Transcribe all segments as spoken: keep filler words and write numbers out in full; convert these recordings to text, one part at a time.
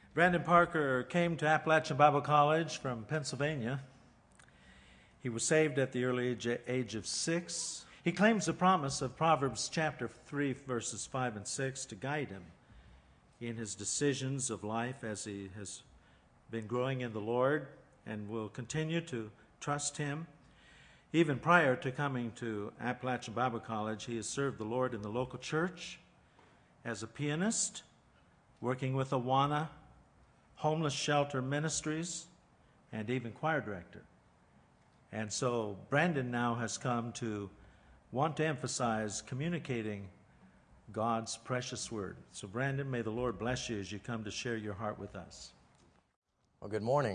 Brandon Parker came to Appalachian Bible College from Pennsylvania. He was saved at the early age, age of six. He claims the promise of Proverbs chapter three, verses five and six to guide him in his decisions of life as he has been growing in the Lord and will continue to trust him. Even prior to coming to Appalachian Bible College, he has served the Lord in the local church as a pianist, working with Awana, homeless shelter ministries, and even choir director. And so Brandon now has come to want to emphasize communicating God's precious word. So Brandon, may the Lord bless you as you come to share your heart with us. Well, good morning.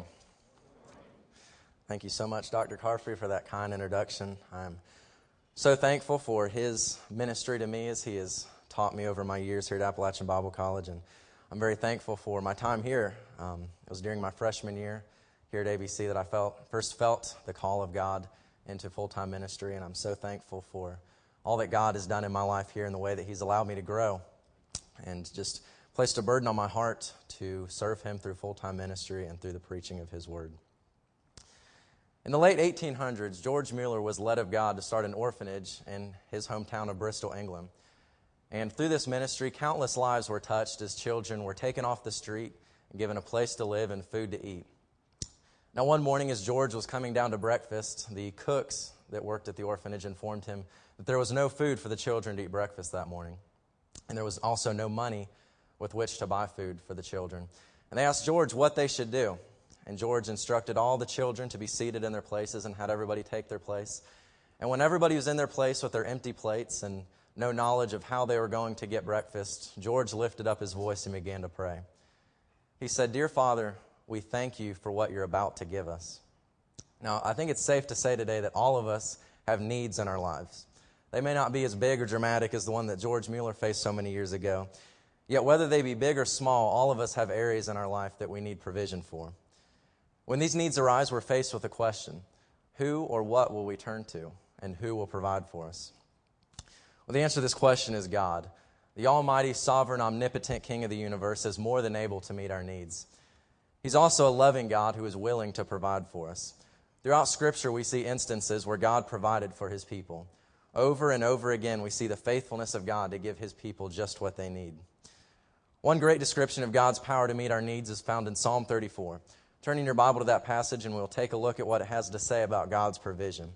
Thank you so much, Doctor Carfrey, for that kind introduction. I'm so thankful for his ministry to me as he has taught me over my years here at Appalachian Bible College, and I'm very thankful for my time here. Um, it was during my freshman year here at A B C that I felt first felt the call of God into full-time ministry, and I'm so thankful for all that God has done in my life here and the way that He's allowed me to grow and just placed a burden on my heart to serve Him through full-time ministry and through the preaching of His Word. In the late eighteen hundreds, George Mueller was led of God to start an orphanage in his hometown of Bristol, England. And through this ministry, countless lives were touched as children were taken off the street and given a place to live and food to eat. Now, one morning as George was coming down to breakfast, the cooks that worked at the orphanage informed him that there was no food for the children to eat breakfast that morning. And there was also no money with which to buy food for the children. And they asked George what they should do. And George instructed all the children to be seated in their places and had everybody take their place. And when everybody was in their place with their empty plates and no knowledge of how they were going to get breakfast, George lifted up his voice and began to pray. He said, "Dear Father, we thank you for what you're about to give us." Now, I think it's safe to say today that all of us have needs in our lives. They may not be as big or dramatic as the one that George Mueller faced so many years ago. Yet whether they be big or small, all of us have areas in our life that we need provision for. When these needs arise, we're faced with a question: who or what will we turn to, and who will provide for us? Well, the answer to this question is God. The almighty, sovereign, omnipotent King of the universe is more than able to meet our needs. He's also a loving God who is willing to provide for us. Throughout Scripture, we see instances where God provided for His people. Over and over again, we see the faithfulness of God to give His people just what they need. One great description of God's power to meet our needs is found in Psalm thirty-four. Turn in your Bible to that passage and we'll take a look at what it has to say about God's provision.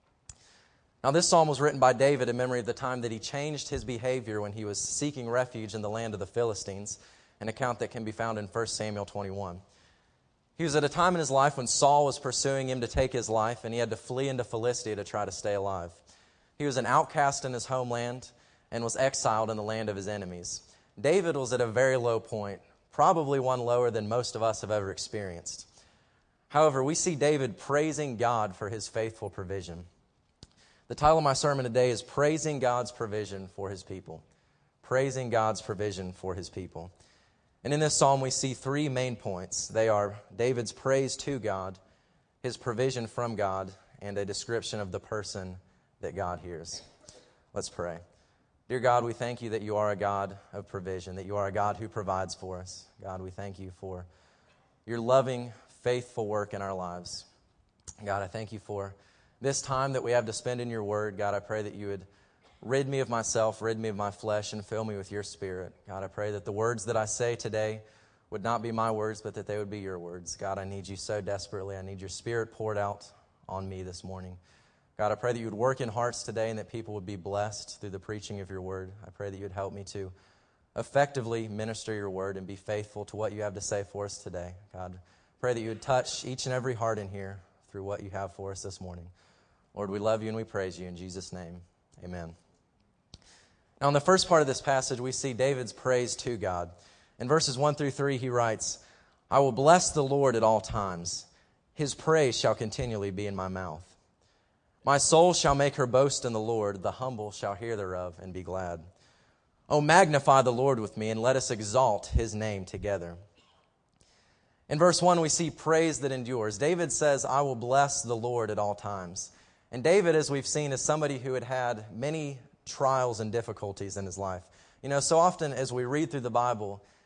Now, this psalm was written by David in memory of the time that he changed his behavior when he was seeking refuge in the land of the Philistines, an account that can be found in First Samuel twenty-one. He was at a time in his life when Saul was pursuing him to take his life, and he had to flee into Philistia to try to stay alive. He was an outcast in his homeland and was exiled in the land of his enemies. David was at a very low point, probably one lower than most of us have ever experienced. However, we see David praising God for His faithful provision. The title of my sermon today is Praising God's Provision for His People. Praising God's provision for His people. And in this psalm, we see three main points. They are David's praise to God, his provision from God, and a description of the person that God hears. Let's pray. Dear God, we thank you that you are a God of provision, that you are a God who provides for us. God, we thank you for your loving, faithful work in our lives. God, I thank you for this time that we have to spend in your word. God, I pray that you would rid me of myself, rid me of my flesh, and fill me with your Spirit. God, I pray that the words that I say today would not be my words, but that they would be your words. God, I need you so desperately. I need your Spirit poured out on me this morning. God, I pray that you would work in hearts today and that people would be blessed through the preaching of your word. I pray that you would help me to effectively minister your word and be faithful to what you have to say for us today. God, I pray that you would touch each and every heart in here through what you have for us this morning. Lord, we love you and we praise you. In Jesus' name, amen. Now, in the first part of this passage, we see David's praise to God. In verses one through three, he writes, "I will bless the Lord at all times. His praise shall continually be in my mouth. My soul shall make her boast in the Lord. The humble shall hear thereof and be glad. O magnify the Lord with me, and let us exalt His name together." In verse one, we see praise that endures. David says, "I will bless the Lord at all times." And David, as we've seen, is somebody who had had many trials and difficulties in his life. You know, so often as we read through the Bible,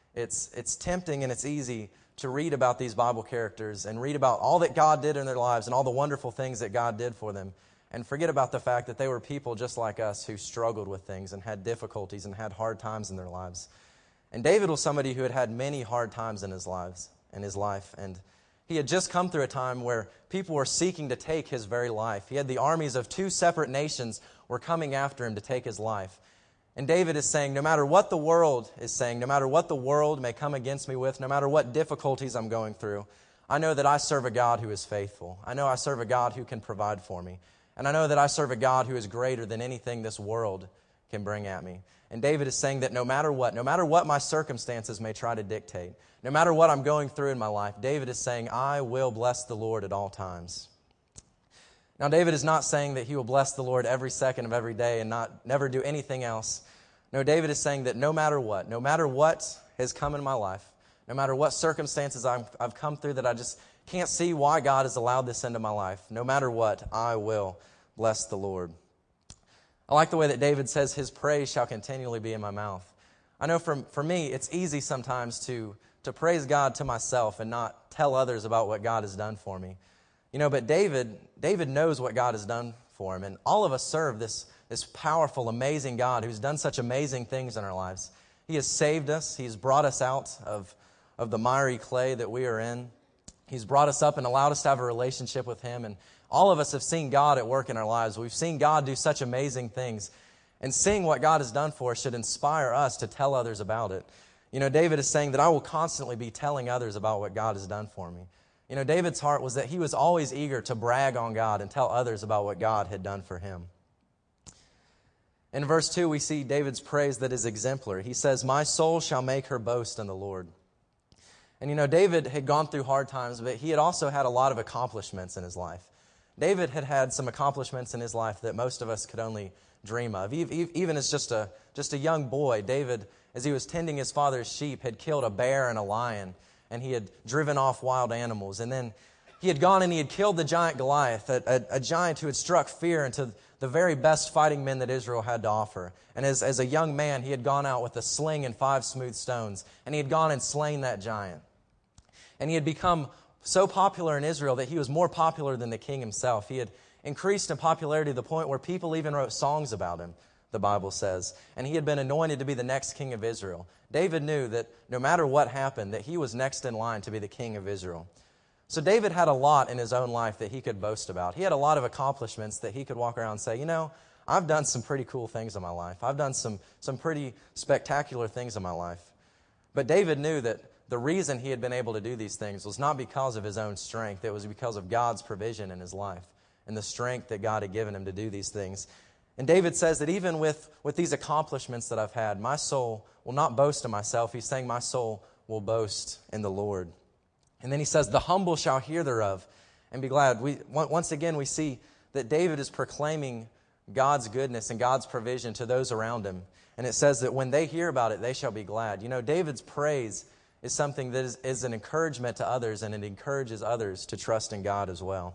it's, it's tempting and it's easy to read about these Bible characters and read about all that God did in their lives and all the wonderful things that God did for them, and forget about the fact that they were people just like us who struggled with things and had difficulties and had hard times in their lives. And David was somebody who had had many hard times in his lives, in his life, and he had just come through a time where people were seeking to take his very life. He had the armies of two separate nations were coming after him to take his life. And David is saying, no matter what the world is saying, no matter what the world may come against me with, no matter what difficulties I'm going through, I know that I serve a God who is faithful. I know I serve a God who can provide for me. And I know that I serve a God who is greater than anything this world can bring at me. And David is saying that no matter what, no matter what my circumstances may try to dictate, no matter what I'm going through in my life, David is saying, I will bless the Lord at all times. Now, David is not saying that he will bless the Lord every second of every day and not never do anything else. No, David is saying that no matter what, no matter what has come in my life, no matter what circumstances I've, I've come through that I just can't see why God has allowed this into my life, no matter what, I will bless the Lord. I like the way that David says, his praise shall continually be in my mouth. I know for, for me, it's easy sometimes to, to praise God to myself and not tell others about what God has done for me. You know, but David, David knows what God has done for him, and all of us serve this, this powerful, amazing God who's done such amazing things in our lives. He has saved us. He's brought us out of, of the miry clay that we are in. He's brought us up and allowed us to have a relationship with Him, and all of us have seen God at work in our lives. We've seen God do such amazing things. And seeing what God has done for us should inspire us to tell others about it. You know, David is saying that I will constantly be telling others about what God has done for me. You know, David's heart was that he was always eager to brag on God and tell others about what God had done for him. In verse two, we see David's praise that is exemplary. He says, my soul shall make her boast in the Lord. And you know, David had gone through hard times, but he had also had a lot of accomplishments in his life. David had had some accomplishments in his life that most of us could only dream of. Even as just a just a young boy, David, as he was tending his father's sheep, had killed a bear and a lion, and he had driven off wild animals. And then he had gone and he had killed the giant Goliath, a, a, a giant who had struck fear into the very best fighting men that Israel had to offer. And as, as a young man, he had gone out with a sling and five smooth stones, and he had gone and slain that giant. And he had become so popular in Israel that he was more popular than the king himself. He had increased in popularity to the point where people even wrote songs about him, the Bible says. And he had been anointed to be the next king of Israel. David knew that no matter what happened, that he was next in line to be the king of Israel. So David had a lot in his own life that he could boast about. He had a lot of accomplishments that he could walk around and say, you know, I've done some pretty cool things in my life. I've done some, some pretty spectacular things in my life. But David knew that the reason he had been able to do these things was not because of his own strength. It was because of God's provision in his life and the strength that God had given him to do these things. And David says that even with, with these accomplishments that I've had, my soul will not boast in myself. He's saying my soul will boast in the Lord. And then he says, the humble shall hear thereof and be glad. We, once again, we see that David is proclaiming God's goodness and God's provision to those around him. And it says that when they hear about it, they shall be glad. You know, David's praise is something that is, is an encouragement to others, and it encourages others to trust in God as well.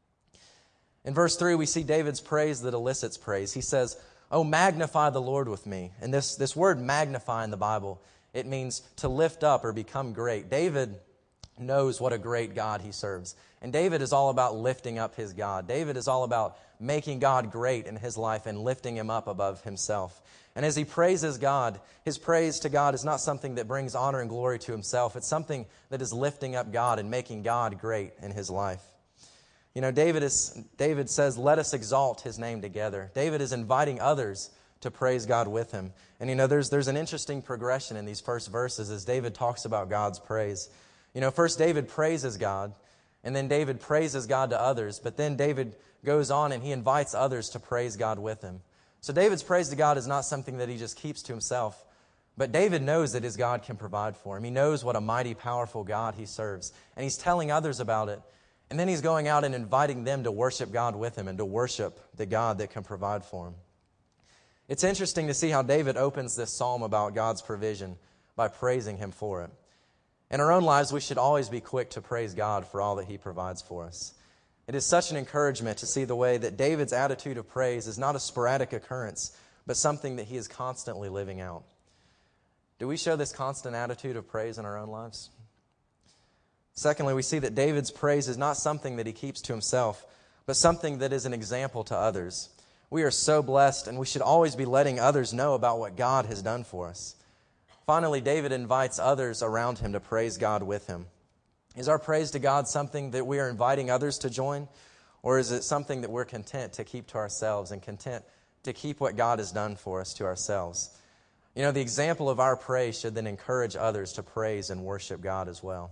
In verse three, we see David's praise that elicits praise. He says, oh, magnify the Lord with me. And this, this word magnify in the Bible, it means to lift up or become great. David knows what a great God he serves. And David is all about lifting up his God. David is all about making God great in his life and lifting him up above himself. And as he praises God, his praise to God is not something that brings honor and glory to himself. It's something that is lifting up God and making God great in his life. You know, David is David says, let us exalt his name together. David is inviting others to praise God with him. And you know, there's there's an interesting progression in these first verses as David talks about God's praise. You know, first David praises God, and then David praises God to others, but then David goes on and he invites others to praise God with him. So David's praise to God is not something that he just keeps to himself, but David knows that his God can provide for him. He knows what a mighty, powerful God he serves, and he's telling others about it, and then he's going out and inviting them to worship God with him and to worship the God that can provide for him. It's interesting to see how David opens this psalm about God's provision by praising him for it. In our own lives, we should always be quick to praise God for all that he provides for us. It is such an encouragement to see the way that David's attitude of praise is not a sporadic occurrence, but something that he is constantly living out. Do we show this constant attitude of praise in our own lives? Secondly, we see that David's praise is not something that he keeps to himself, but something that is an example to others. We are so blessed, and we should always be letting others know about what God has done for us. Finally, David invites others around him to praise God with him. Is our praise to God something that we are inviting others to join, or is it something that we're content to keep to ourselves and content to keep what God has done for us to ourselves? You know, the example of our praise should then encourage others to praise and worship God as well.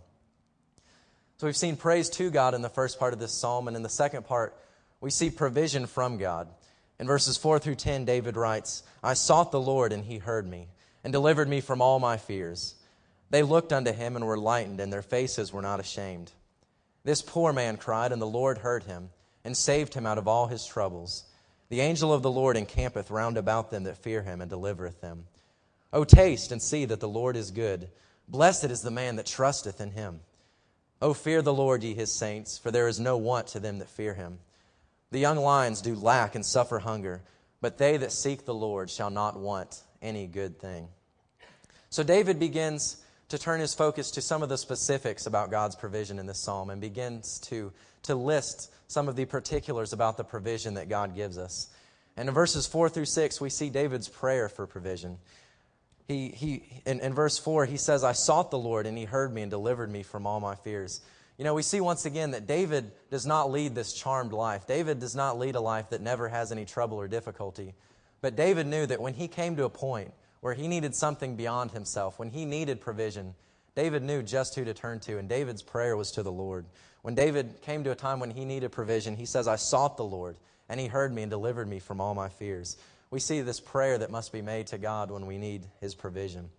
So we've seen praise to God in the first part of this psalm, and in the second part, we see provision from God. In verses four through ten, David writes, I sought the Lord, and he heard me, and delivered me from all my fears. They looked unto him and were lightened, and their faces were not ashamed. This poor man cried, and the Lord heard him, and saved him out of all his troubles. The angel of the Lord encampeth round about them that fear him, and delivereth them. O taste and see that the Lord is good. Blessed is the man that trusteth in him. O fear the Lord, ye his saints, for there is no want to them that fear him. The young lions do lack and suffer hunger, but they that seek the Lord shall not want any good thing. So David begins to turn his focus to some of the specifics about God's provision in this psalm, and begins to, to list some of the particulars about the provision that God gives us. And in verses four through six, we see David's prayer for provision. He, he, in, in verse four, he says, I sought the Lord, and he heard me and delivered me from all my fears. You know, we see once again that David does not lead this charmed life. David does not lead a life that never has any trouble or difficulty. But David knew that when he came to a point where he needed something beyond himself, when he needed provision, David knew just who to turn to, and David's prayer was to the Lord. When David came to a time when he needed provision, he says, I sought the Lord, and he heard me and delivered me from all my fears. We see this prayer that must be made to God when we need his provision.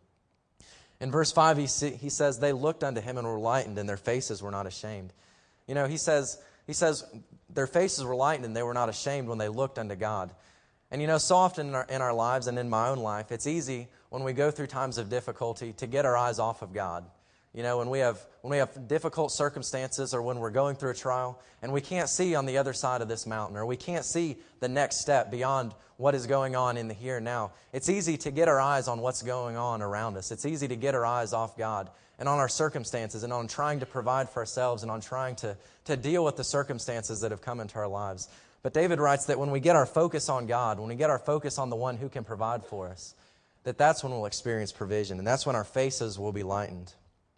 In verse five, he, see, he says, they looked unto him and were lightened, and their faces were not ashamed. You know, he says, he says their faces were lightened, and they were not ashamed when they looked unto God. And you know, so often in our, in our lives and in my own life, it's easy when we go through times of difficulty to get our eyes off of God. You know, when we have when we have difficult circumstances, or when we're going through a trial and we can't see on the other side of this mountain, or we can't see the next step beyond what is going on in the here and now, it's easy to get our eyes on what's going on around us. It's easy to get our eyes off God and on our circumstances, and on trying to provide for ourselves, and on trying to, to deal with the circumstances that have come into our lives. But David writes that when we get our focus on God, when we get our focus on the one who can provide for us, that that's when we'll experience provision, and that's when our faces will be lightened.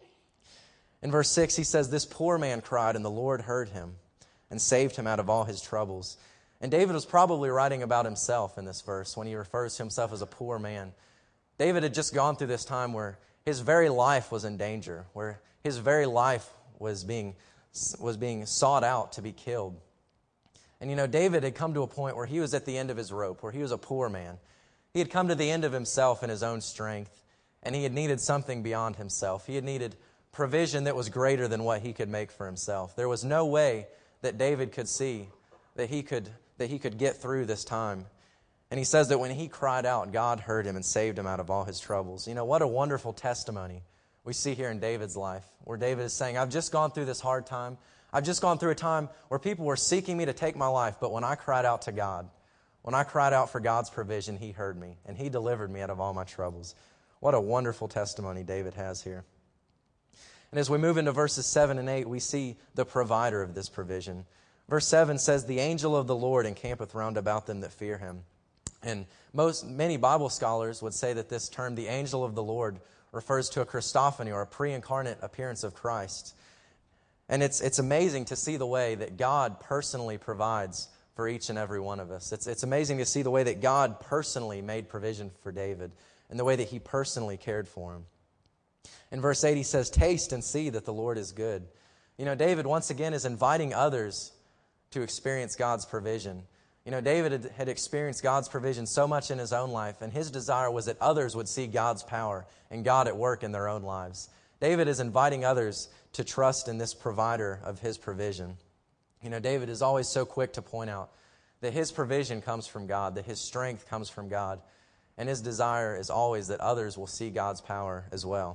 In verse six, he says, this poor man cried, and the Lord heard him and saved him out of all his troubles. And David was probably writing about himself in this verse when he refers to himself as a poor man. David had just gone through this time where his very life was in danger, where his very life was being, was being sought out to be killed. And you know, David had come to a point where he was at the end of his rope, where he was a poor man. He had come to the end of himself and his own strength, and he had needed something beyond himself. He had needed provision that was greater than what he could make for himself. There was no way that David could see that he could that he could get through this time. And he says that when he cried out, God heard him and saved him out of all his troubles. You know, what a wonderful testimony we see here in David's life, where David is saying, I've just gone through this hard time. I've just gone through a time where people were seeking me to take my life, but when I cried out to God, when I cried out for God's provision, he heard me, and he delivered me out of all my troubles. What a wonderful testimony David has here. And as we move into verses seven and eight, we see the provider of this provision. Verse seven says, the angel of the Lord encampeth round about them that fear him. And most many Bible scholars would say that this term, the angel of the Lord, refers to a Christophany, or a pre-incarnate appearance of Christ. And it's it's amazing to see the way that God personally provides for each and every one of us. It's, it's amazing to see the way that God personally made provision for David, and the way that he personally cared for him. In verse eight, he says, taste and see that the Lord is good. You know, David once again is inviting others to experience God's provision. You know, David had, had experienced God's provision so much in his own life, and his desire was that others would see God's power and God at work in their own lives. David is inviting others to trust in this provider of his provision. You know, David is always so quick to point out that his provision comes from God, that his strength comes from God, and his desire is always that others will see God's power as well.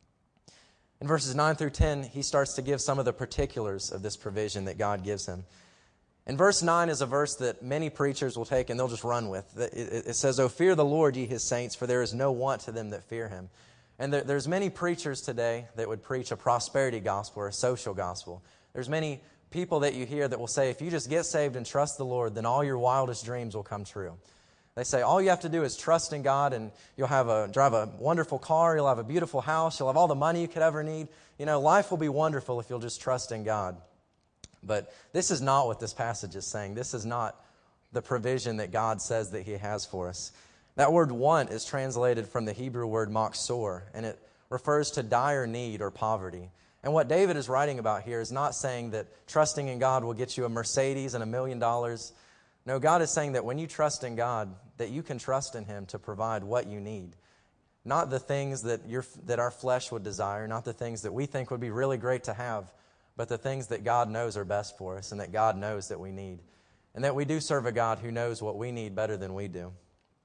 In verses nine through ten, he starts to give some of the particulars of this provision that God gives him. And verse nine is a verse that many preachers will take and they'll just run with. It says, O fear the Lord, ye his saints, for there is no want to them that fear him. And there, there's many preachers today that would preach a prosperity gospel or a social gospel. There's many people that you hear that will say, if you just get saved and trust the Lord, then all your wildest dreams will come true. They say all you have to do is trust in God, and you'll have a drive a wonderful car, you'll have a beautiful house, you'll have all the money you could ever need. You know, life will be wonderful if you'll just trust in God. But this is not what this passage is saying. This is not the provision that God says that He has for us. That word want is translated from the Hebrew word maksor, and it refers to dire need or poverty. And what David is writing about here is not saying that trusting in God will get you a Mercedes and a million dollars. No, God is saying that when you trust in God, that you can trust in Him to provide what you need. Not the things that your, that our flesh would desire, not the things that we think would be really great to have, but the things that God knows are best for us and that God knows that we need. And that we do serve a God who knows what we need better than we do.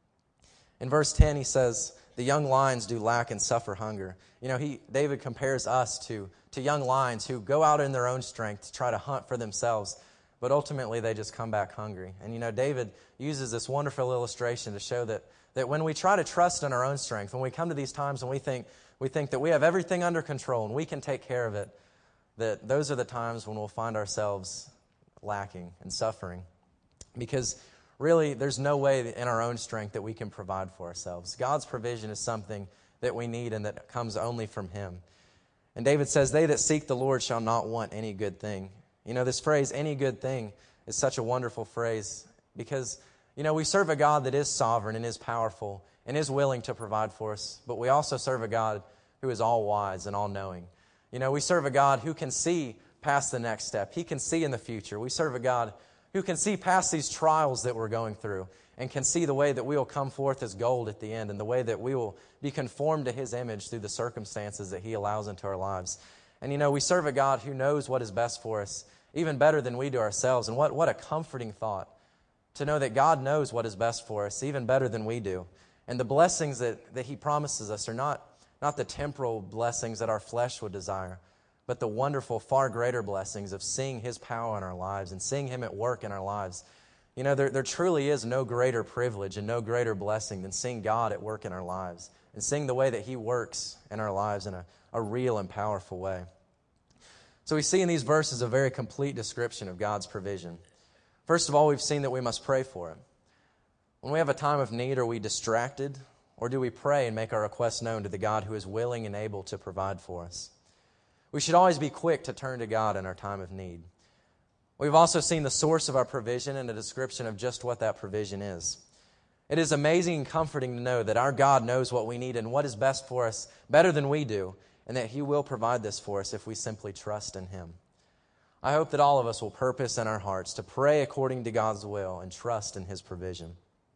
In verse ten, he says, the young lions do lack and suffer hunger. You know, he David compares us to, to young lions who go out in their own strength to try to hunt for themselves, but ultimately they just come back hungry. And you know, David uses this wonderful illustration to show that, that when we try to trust in our own strength, when we come to these times and we think, we think that we have everything under control and we can take care of it, that those are the times when we'll find ourselves lacking and suffering. Because really, there's no way in our own strength that we can provide for ourselves. God's provision is something that we need and that comes only from Him. And David says, they that seek the Lord shall not want any good thing. You know, this phrase, any good thing, is such a wonderful phrase because, you know, we serve a God that is sovereign and is powerful and is willing to provide for us, but we also serve a God who is all-wise and all-knowing. You know, we serve a God who can see past the next step. He can see in the future. We serve a God who can see past these trials that we're going through and can see the way that we will come forth as gold at the end and the way that we will be conformed to His image through the circumstances that He allows into our lives. And, you know, we serve a God who knows what is best for us even better than we do ourselves. And what, what a comforting thought to know that God knows what is best for us even better than we do. And the blessings that, that He promises us are not, not the temporal blessings that our flesh would desire, but the wonderful, far greater blessings of seeing His power in our lives and seeing Him at work in our lives. You know, there, there truly is no greater privilege and no greater blessing than seeing God at work in our lives and seeing the way that He works in our lives in a, a real and powerful way. So we see in these verses a very complete description of God's provision. First of all, we've seen that we must pray for Him. When we have a time of need, are we distracted, or do we pray and make our requests known to the God who is willing and able to provide for us? We should always be quick to turn to God in our time of need. We've also seen the source of our provision and a description of just what that provision is. It is amazing and comforting to know that our God knows what we need and what is best for us better than we do, and that He will provide this for us if we simply trust in Him. I hope that all of us will purpose in our hearts to pray according to God's will and trust in His provision.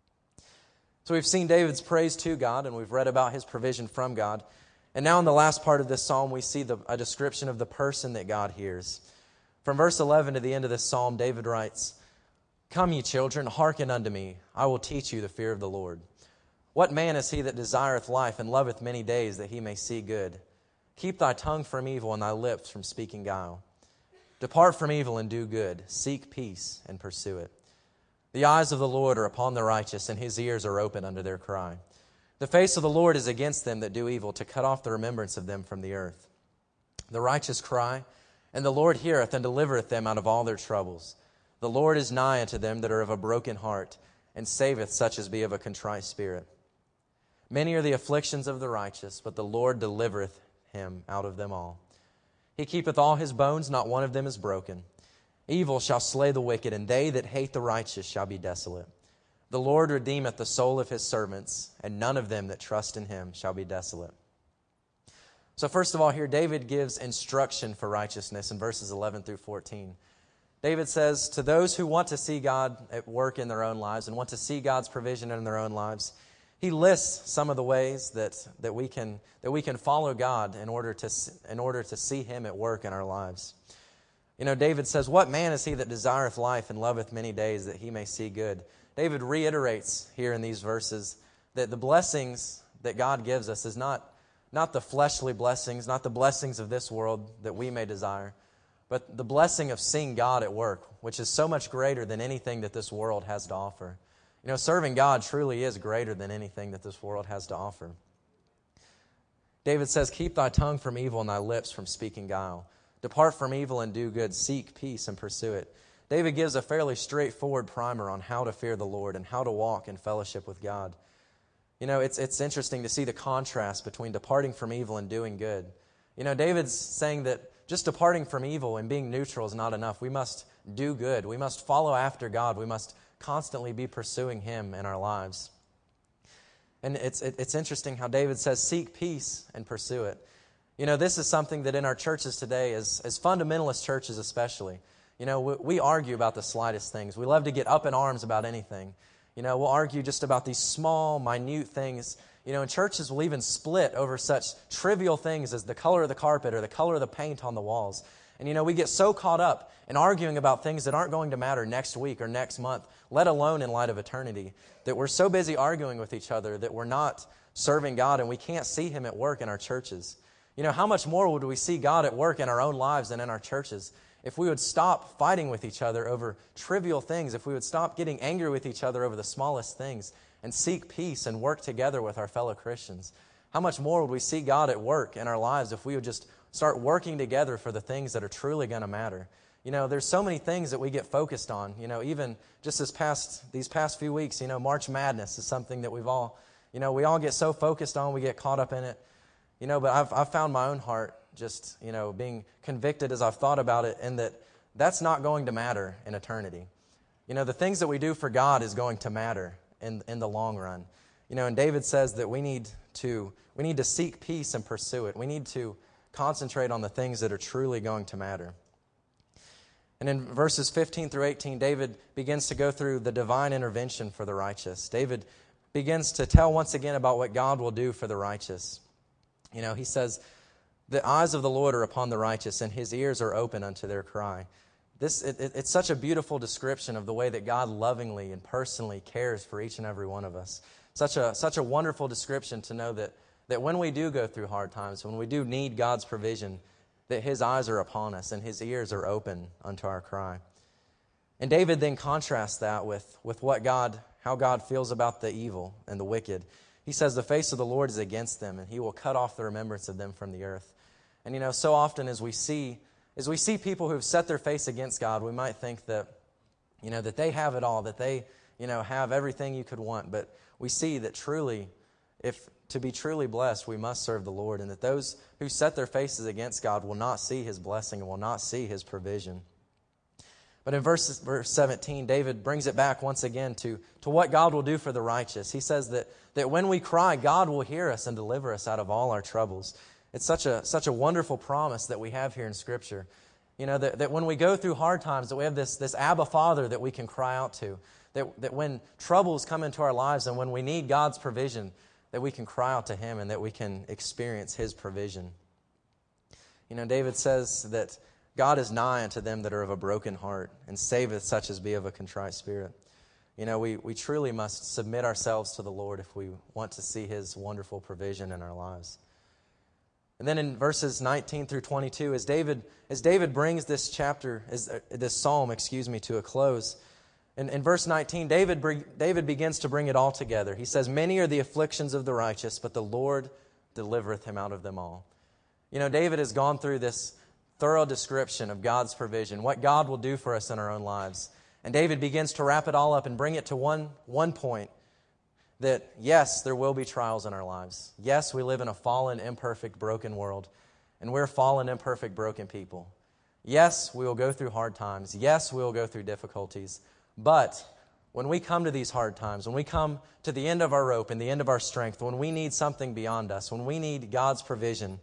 So we've seen David's praise to God, and we've read about his provision from God. And now in the last part of this psalm, we see the, a description of the person that God hears. From verse eleven to the end of this psalm, David writes, "Come, ye children, hearken unto me. I will teach you the fear of the Lord. What man is he that desireth life and loveth many days that he may see good? Keep thy tongue from evil and thy lips from speaking guile. Depart from evil and do good. Seek peace and pursue it. The eyes of the Lord are upon the righteous, and His ears are open unto their cry. The face of the Lord is against them that do evil, to cut off the remembrance of them from the earth. The righteous cry, and the Lord heareth and delivereth them out of all their troubles. The Lord is nigh unto them that are of a broken heart, and saveth such as be of a contrite spirit. Many are the afflictions of the righteous, but the Lord delivereth him out of them all. He keepeth all his bones, not one of them is broken. Evil shall slay the wicked, and they that hate the righteous shall be desolate. The Lord redeemeth the soul of His servants, and none of them that trust in Him shall be desolate." So first of all, here David gives instruction for righteousness in verses eleven through fourteen. David says, to those who want to see God at work in their own lives and want to see God's provision in their own lives, he lists some of the ways that, that we can that we can follow God in order to in order to see Him at work in our lives. You know, David says, "What man is he that desireth life and loveth many days that he may see good?" David reiterates here in these verses that the blessings that God gives us is not, not the fleshly blessings, not the blessings of this world that we may desire, but the blessing of seeing God at work, which is so much greater than anything that this world has to offer. You know, serving God truly is greater than anything that this world has to offer. David says, keep thy tongue from evil and thy lips from speaking guile. Depart from evil and do good. Seek peace and pursue it. David gives a fairly straightforward primer on how to fear the Lord and how to walk in fellowship with God. You know, it's it's interesting to see the contrast between departing from evil and doing good. You know, David's saying that just departing from evil and being neutral is not enough. We must do good. We must follow after God. We must constantly be pursuing Him in our lives. And it's it, it's interesting how David says, seek peace and pursue it. You know, this is something that in our churches today, as, as fundamentalist churches especially, you know, we, we argue about the slightest things. We love to get up in arms about anything. You know, we'll argue just about these small, minute things. You know, in churches we'll even split over such trivial things as the color of the carpet or the color of the paint on the walls. And, you know, we get so caught up in arguing about things that aren't going to matter next week or next month, let alone in light of eternity, that we're so busy arguing with each other that we're not serving God and we can't see Him at work in our churches. You know, how much more would we see God at work in our own lives and in our churches if we would stop fighting with each other over trivial things, if we would stop getting angry with each other over the smallest things and seek peace and work together with our fellow Christians? How much more would we see God at work in our lives if we would just start working together for the things that are truly going to matter? You know, there's so many things that we get focused on. You know, even just this past these past few weeks, you know, March Madness is something that we've all, you know, we all get so focused on, we get caught up in it. You know, but I've I've found my own heart just, you know, being convicted as I've thought about it, and that that's not going to matter in eternity. You know, the things that we do for God is going to matter in in the long run. You know, and David says that we need to we need to seek peace and pursue it. We need to concentrate on the things that are truly going to matter. And in verses fifteen through eighteen, David begins to go through the divine intervention for the righteous. David begins to tell once again about what God will do for the righteous. You know, he says, the eyes of the Lord are upon the righteous, and His ears are open unto their cry. This it, it, It's such a beautiful description of the way that God lovingly and personally cares for each and every one of us. Such a such a wonderful description to know that, that when we do go through hard times, when we do need God's provision, that His eyes are upon us and His ears are open unto our cry. And David then contrasts that with, with what God, how God feels about the evil and the wicked. He says, the face of the Lord is against them, and He will cut off the remembrance of them from the earth. And, you know, so often as we see as we see people who have set their face against God, we might think that, you know, that they have it all, that they, you know, have everything you could want. But we see that truly, if to be truly blessed, we must serve the Lord, and that those who set their faces against God will not see His blessing and will not see His provision. But in verse, verse seventeen, David brings it back once again to, to what God will do for the righteous. He says that, that when we cry, God will hear us and deliver us out of all our troubles. It's such a such a wonderful promise that we have here in Scripture. You know, that, that when we go through hard times, that we have this, this Abba Father that we can cry out to. That, that when troubles come into our lives and when we need God's provision, that we can cry out to Him and that we can experience His provision. You know, David says that God is nigh unto them that are of a broken heart, and saveth such as be of a contrite spirit. You know, we, we truly must submit ourselves to the Lord if we want to see His wonderful provision in our lives. And then in verses nineteen through twenty-two, as David as David brings this chapter, as, uh, this psalm, excuse me, to a close, in, in verse nineteen, David David begins to bring it all together. He says, "Many are the afflictions of the righteous, but the Lord delivereth him out of them all." You know, David has gone through this thorough description of God's provision, what God will do for us in our own lives. And David begins to wrap it all up and bring it to one, one point, that yes, there will be trials in our lives. Yes, we live in a fallen, imperfect, broken world, and we're fallen, imperfect, broken people. Yes, we will go through hard times. Yes, we will go through difficulties. But when we come to these hard times, when we come to the end of our rope and the end of our strength, when we need something beyond us, when we need God's provision,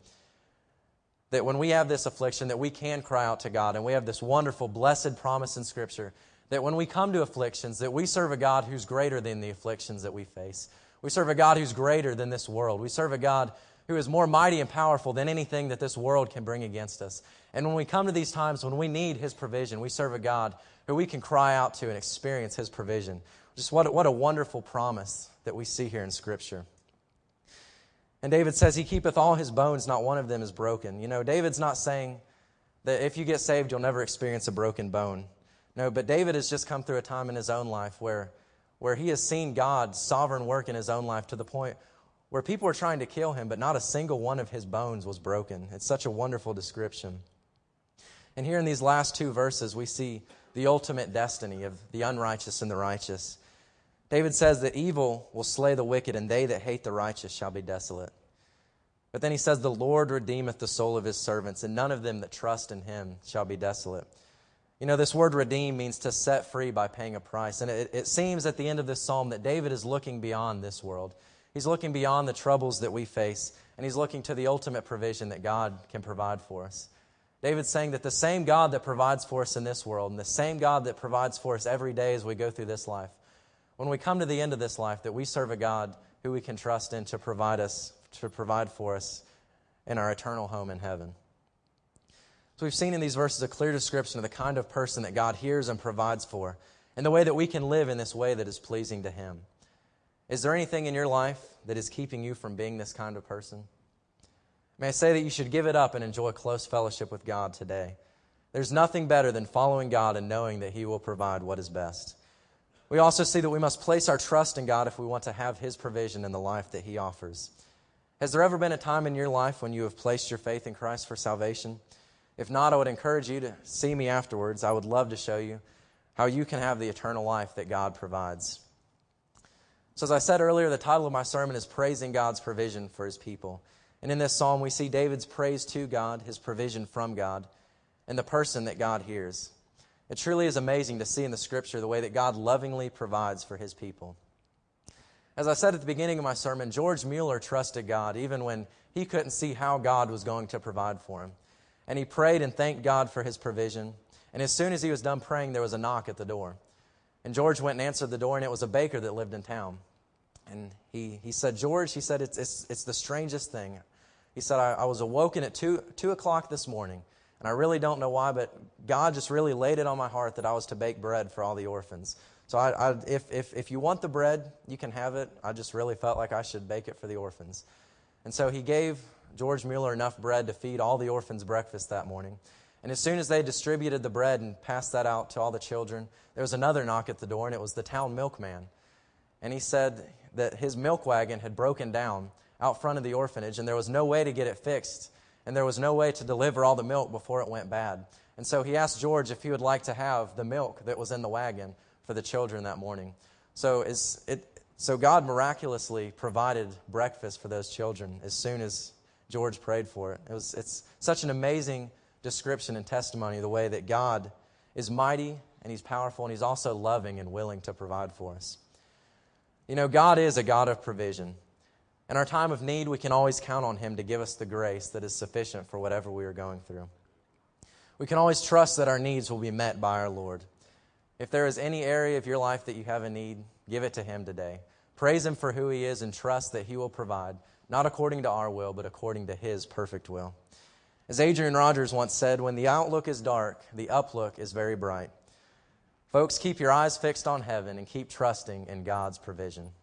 that when we have this affliction, that we can cry out to God, and we have this wonderful, blessed promise in Scripture, that when we come to afflictions, that we serve a God who's greater than the afflictions that we face. We serve a God who's greater than this world. We serve a God who is more mighty and powerful than anything that this world can bring against us. And when we come to these times when we need His provision, we serve a God who we can cry out to and experience His provision. Just what, what a wonderful promise that we see here in Scripture. And David says, He keepeth all His bones, not one of them is broken. You know, David's not saying that if you get saved, you'll never experience a broken bone. No, but David has just come through a time in his own life where, where he has seen God's sovereign work in his own life to the point where people were trying to kill him, but not a single one of his bones was broken. It's such a wonderful description. And here in these last two verses, we see the ultimate destiny of the unrighteous and the righteous. David says that evil will slay the wicked, and they that hate the righteous shall be desolate. But then he says, the Lord redeemeth the soul of his servants, and none of them that trust in him shall be desolate. You know, this word redeem means to set free by paying a price. And it, it seems at the end of this psalm that David is looking beyond this world. He's looking beyond the troubles that we face, and he's looking to the ultimate provision that God can provide for us. David's saying that the same God that provides for us in this world, and the same God that provides for us every day as we go through this life, when we come to the end of this life, that we serve a God who we can trust in to provide us, to provide for us in our eternal home in heaven. So we've seen in these verses a clear description of the kind of person that God hears and provides for, and the way that we can live in this way that is pleasing to him. Is there anything in your life that is keeping you from being this kind of person? May I say that you should give it up and enjoy close fellowship with God today. There's nothing better than following God and knowing that he will provide what is best. We also see that we must place our trust in God if we want to have his provision in the life that he offers. Has there ever been a time in your life when you have placed your faith in Christ for salvation? If not, I would encourage you to see me afterwards. I would love to show you how you can have the eternal life that God provides. So as I said earlier, the title of my sermon is Praising God's Provision for his people. And in this psalm, we see David's praise to God, his provision from God, and the person that God hears. It truly is amazing to see in the Scripture the way that God lovingly provides for his people. As I said at the beginning of my sermon, George Mueller trusted God even when he couldn't see how God was going to provide for him. And he prayed and thanked God for his provision. And as soon as he was done praying, there was a knock at the door. And George went and answered the door, and it was a baker that lived in town. And he, he said, George, he said, it's, it's, it's the strangest thing. He said, I, I was awoken at two, two o'clock this morning, and I really don't know why, but God just really laid it on my heart that I was to bake bread for all the orphans. So I, I, if, if, if you want the bread, you can have it. I just really felt like I should bake it for the orphans. And so he gave George Mueller enough bread to feed all the orphans breakfast that morning. And as soon as they distributed the bread and passed that out to all the children, there was another knock at the door, and it was the town milkman. And he said that his milk wagon had broken down out front of the orphanage, and there was no way to get it fixed, and there was no way to deliver all the milk before it went bad. And so he asked George if he would like to have the milk that was in the wagon for the children that morning. So is it, so God miraculously provided breakfast for those children as soon as George prayed for it. It was it's such an amazing description and testimony of the way that God is mighty and he's powerful, and he's also loving and willing to provide for us. You know, God is a God of provision. In our time of need, we can always count on him to give us the grace that is sufficient for whatever we are going through. We can always trust that our needs will be met by our Lord. If there is any area of your life that you have a need, give it to him today. Praise him for who he is and trust that he will provide, not according to our will, but according to his perfect will. As Adrian Rogers once said, when the outlook is dark, the uplook is very bright. Folks, keep your eyes fixed on heaven and keep trusting in God's provision.